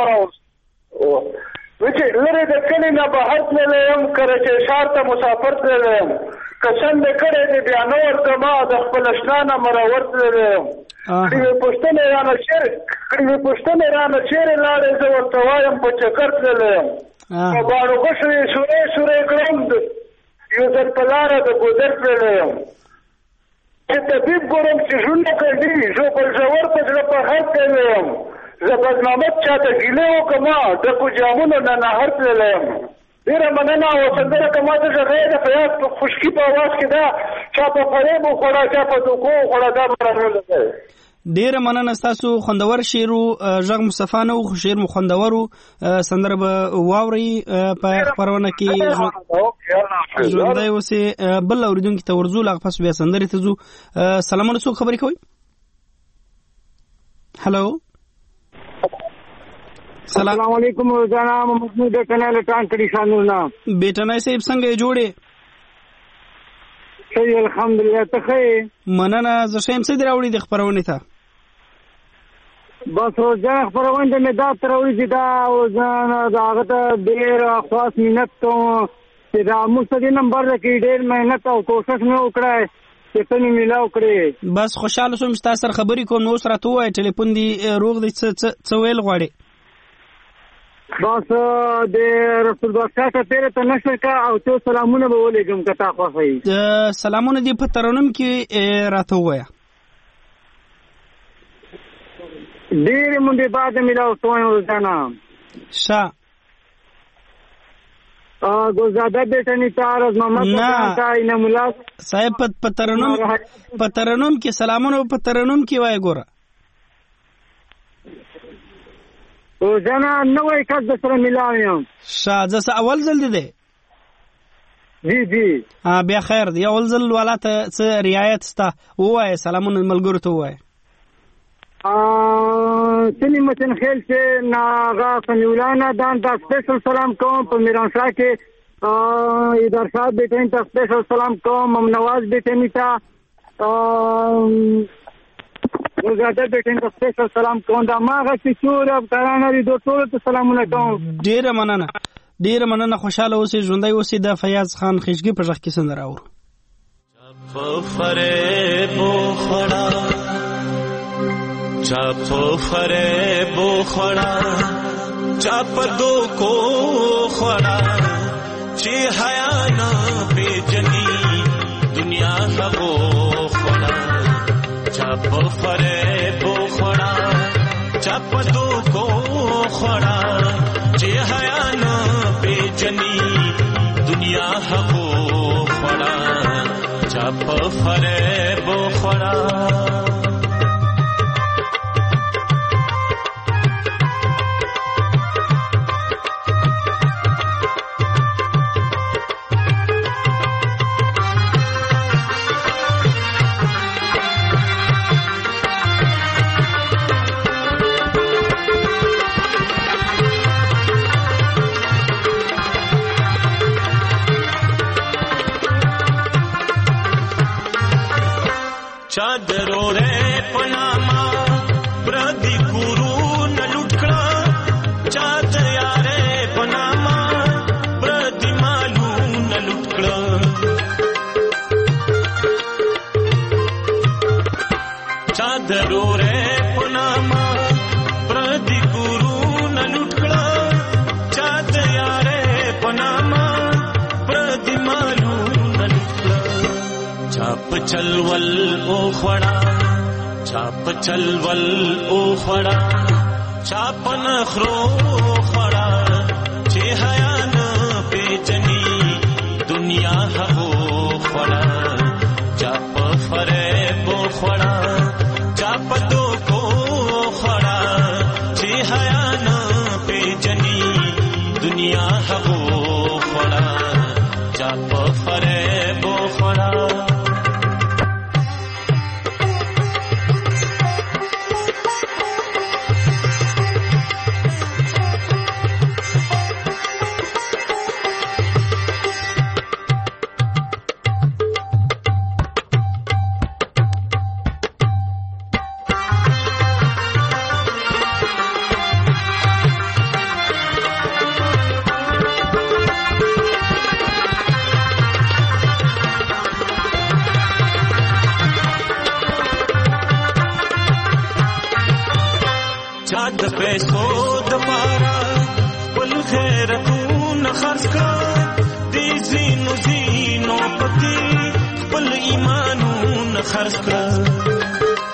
وچې لرې د کلي نه بهر تللی یم کراچۍ ښار ته مسافر تللی یم قسم مې کړی دی بیا نه ورځم د خپل اشنا نه مرور تللی یم کړي مې پوښتنې رانه چېرې کړي مې پوښتنې رانه چېرې لاړې زه ورته وایم په چکر تللی یم په باڼو غوښو یې سورې سورې کړم یو ځل په لاره د ګودر تللی یم چې طبیب ګورم چې ژوند کوي ژوبل ژور په زړه په هر تللی یم زه باز محمد چاته ګیلې وکړم ډکو جامونو نه نهر تللی یم ډېره مننه او سندره که ما ته غږی ده په یاد په خوشکي په اواز کې ده چا په فریب وخوړه چا په دوکو وخوړه دا به رانه دی. ډېره مننه ستاسو خوندور شعر و غږ مصطفی نه و خو شعر مو خوندور و سندره به واورئ په خپرونه کې ژوندی اوسئ. بل اورېدونکي ته ورځو له هغه پس بیا سندرې ته ځو. سلامونه څوک خبرې کوئ؟ هلو السلام علیکم روزانه محمود بیٹنای لټان کړي شانونه بیٹنای صاحب څنګه جوړې؟ صحیح الحمدلله ته ښه مننه. زه ښه یم. څه دې راوړي دي خپرونې ته؟ بس روزانه خپرونې ته مې دا ته راوړي چې دا روزانه د هغه ته ډېر خاص منت کوم چې دا موږ ته دې نمبر کې ډېر محنت او کوشش مې وکړی چې ته مې میلاو کړې. بس خوشحاله شوم چې تاسو سره خبرې کوم. نو اوس راته ووایه ټلیفون دې روغ دی څه ویل غواړې؟ بس د رسول بادشاه ته تیرې ته نشر کا او ته سلامونه به ولېږم که تا خوښوي. سلامونه دې په ترنم کې راته ووایه. ډېرې مونږې بعد میلاو شوی روزانه ښه ګلزاده بیټني ته رز محمد ته انعام الله صاحب په ترنم په ترنم کې سلامونه په ترنم کې وایه ګوره روزانه نوې کس د سره میلاو یم. ښه زه اول ځل دی دی جی جی بیا خیر دی. اول ځل والا ته څه رعایت سته ووایه سلامونه ملګرو ته ووایه. سنی متن خیل چې ناغا سمیولانا دان ته سپیشل سلام کوم. په میران شاه کې ادار صاحب بیٹنی ته سپیشل سلام کوم. مم نواز بیٹنی ته ګلزاده بیٹنی ته سپیشل سلام کوم. دا ماغه چې څور افغانان لري دوه ټول ته سلامونه کوم. ډیره مننه ډیره مننه. خوشاله اوسئ ژوندی اوسئ. د فیاض خان خشګي په ژغ کې سندره اورو. په فریب خوړا چا په فریب خوړا چا په دوکو خوړا چې حیا نه پیژني دنیا هغو خوړا چا په فریب خوړا چا په دوکو خوړا چې حیا نه پیژني دنیا هغو چا په فریب خوړه چادرو رے پناما پردی کورو نلوٹکڑا چادیا رے پناما پردی مالو نلوٹکڑا چادرو رے پناما پردی کورو نلوٹکڑا چادیا رے پناما پردی مالو چاپ چلول او خړا چاپ چلول او خړا چاپ نخرو خړا چې حیا نه پیچنی دنیا هغو خړا چاپ فریب خړا چاپ دو کو خړا چې حیا نه پیچنی دنیا هغو خړا چاپ فریب خړا چاد پیسو دپارا پل خیرتون خرڅ کړه دې زینو زینو پکې خپل ایمانون خرڅ کړه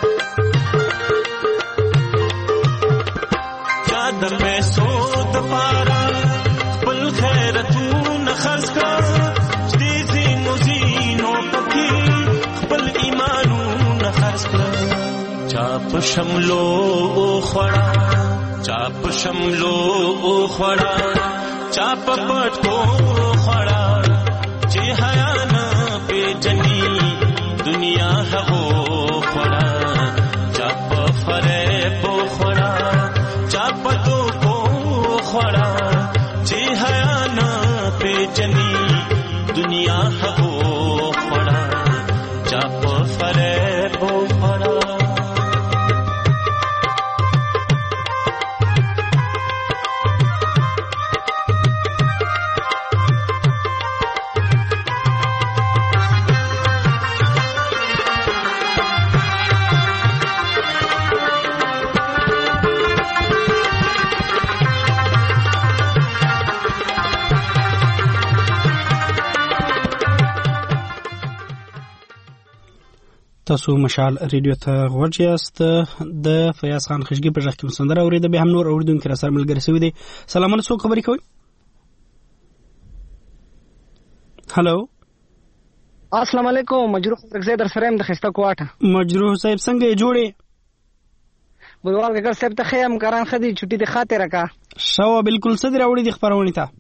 چاد پیسو دپارا پل خیرتون خرڅ کړه دې زینو زینو پکې خپل ایمانون خرڅ کړه چاپ شملو او خړا چاپ شملو او خړا چاپ پټو خړا چې حیا نه پیچنی دنیا هغو خړا چاپ فریب خړا چاپ تو کو خړا چې حیا نه پیچنی دنیا هغو خړا چاپ فریب خړا تاسو مشال ریډیو ته غوږ یاست د فیاض خان خشګي په ځخ کې سندره اوریده به هم نور اوریدونکو را سره ملګری شوی دي سلام علیکم خبرې کوي هالو السلام علیکم مجروح زید در سره د خسته کوټه مجروح صاحب څنګه جوړې بوال ګر صاحب ته خیم کران خدي چټي د خاطر کا شو بالکل صدر اوړي د خبرونه ته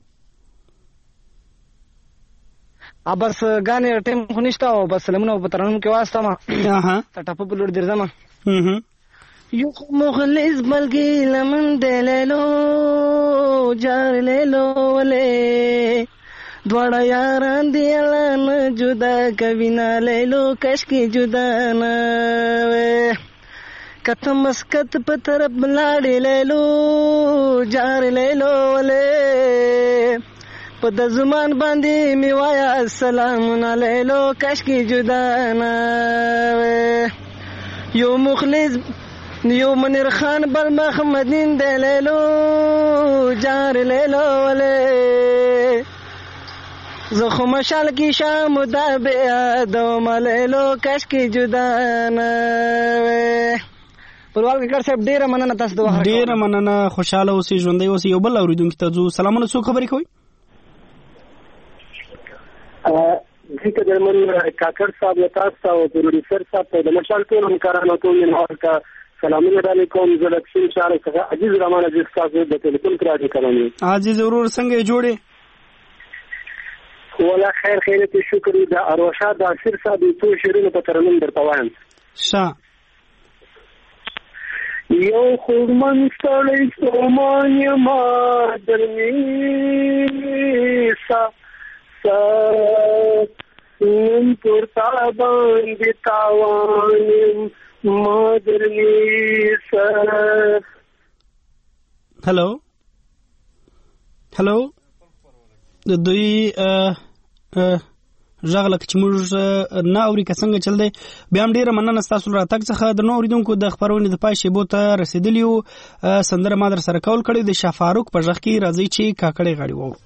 ابس غانې ټیم خنيشتا او بس لمنو په ترنم کې واسطه ما اها ټټپ په لور درځم هم یو مخلص بلګي لمن دللو جار لهلو ولې دوړا یاران دی لن جدا کوینا لهلو کش کې جدا نه وې کته مسکت په طرف لاړې لهلو جار لهلو ولې په د زمان باندې می وایا السلام علیلو کش کی جدا نه یو مخلص یو منیر خان بل محمدین دلیلو جار لیلو ولی زخم مشال کی شام دا بیا دو ملیلو کش کی جدا نه پروال کې کار صاحب ډیره مننه تاسو دوه ډیره مننه خوشاله اوسئ ژوندۍ اوسئ یو بل اوریدونکو ته ځو سلام علیکم خبرې کوي چې قدرمن کاکړ صاحب له تاسو او پروډوسر صاحب ته د مشال ټول همکارانو ته مینوال کا سلامونه علیکم. زه د پښین شهر څخه عزیز رحمان عزیز تاسو د ټلیفون کراډي کوم. عزیز ضرور څنګه جوړې ولا خیر خیرت شکر د اروشا د اسیر صاحب ته شیرینو په ترنم درته وایم. شا یو خورمن ستړی سومان ما درمیسا سا نن پورتا باندې تاوانم ما درمیسا. هلو هلو د دوی ژغلک چې موږ نه اوري که څنګه چل دی. بیا هم ډېره مننه ستاسو له راتګ څخه. د نو اورېدونکو د خپرونې د پای شیبو ته رسېدلي یو. سندره ما در سره کول کړی د شاه فاروق په غږ کې. راځئ چې کاکړۍ غاړې وو.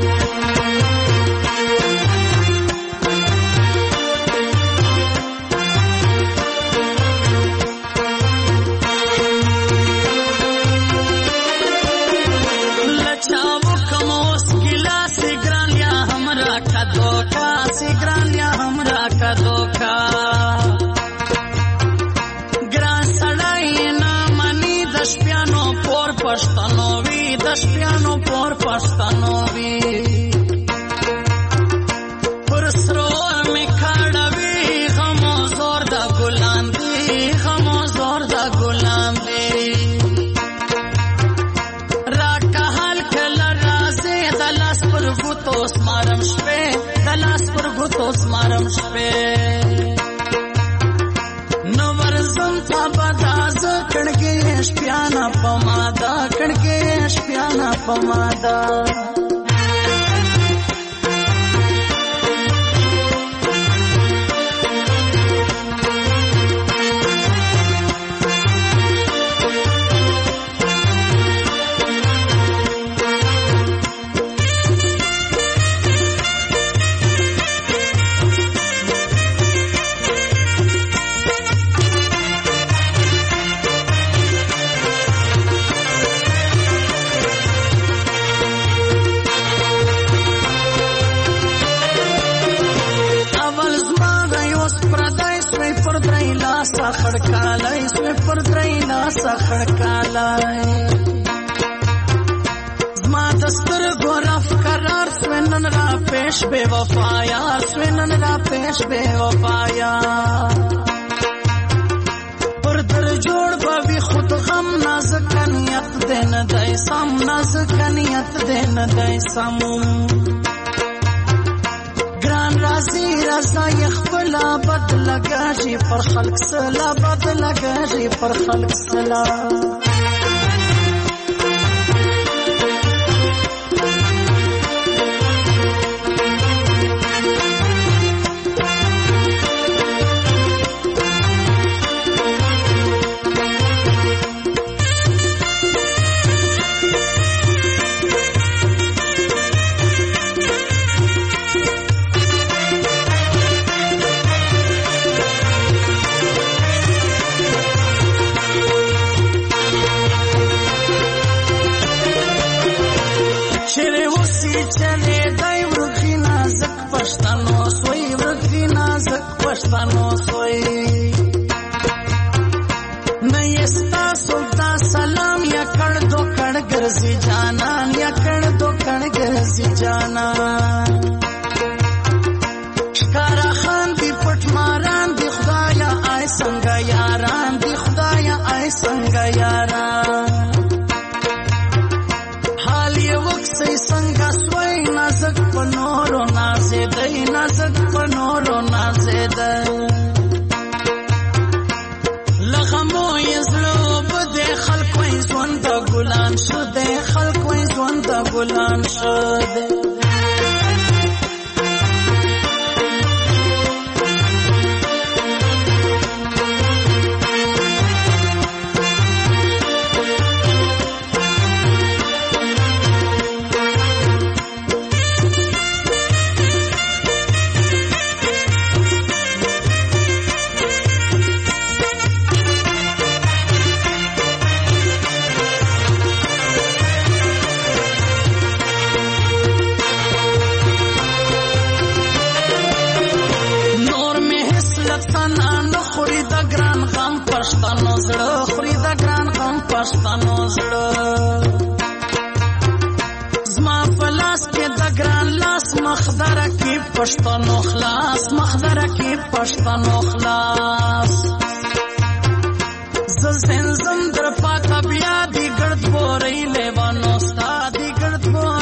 پښتنوي د شپانو پور پښتنوي پر سرور می کړوي غمو زور د ګلان دی غمو زور د ګلان دی را کهل کله راځي د لاس پر غوتو سمارم شپه د لاس پر غوتو سمارم شپه نو ورزم تا بداز کړګې شپانا پمادا کړګې شپانا پمادا خړکالای سوی پر درېنا سخړکالای زما دستر ګورف قرار سوینن را پېښ بے وفایا سوینن را پېښ بے وفایا پر در جوړ به خود غم نازکنیت دین دای سم نازکنیت دین دای سم رازی رضای خپلا بد لگاجی پر خلق سلا بد لگاجی پر خلق سلا پښتنو سوی نه یستا سلطا سلام یا کړ دو کړ ګرځي جانان یا کړ دو کړ ګرځي جانان ښکارا خان دی پټ ماران دی خدایا آی څنګه یاران دی خدایا آی څنګه یاران حال یې وکسي څنګه سوی نازک پنورو نازې دی نازک پنورو نازې دی لغمو یزلو بده خلق وای ځوان د ګلان شو دی خلق وای ځوان د ګلان شو دی پښتنو زړه زما فلاس کې د ګران لاس مخدره کې پښتنو خلاص مخدره کې پښتنو خلاص ز زنزم در پاک بیا دی ګړد بورې لیوانو ستا دی ګړد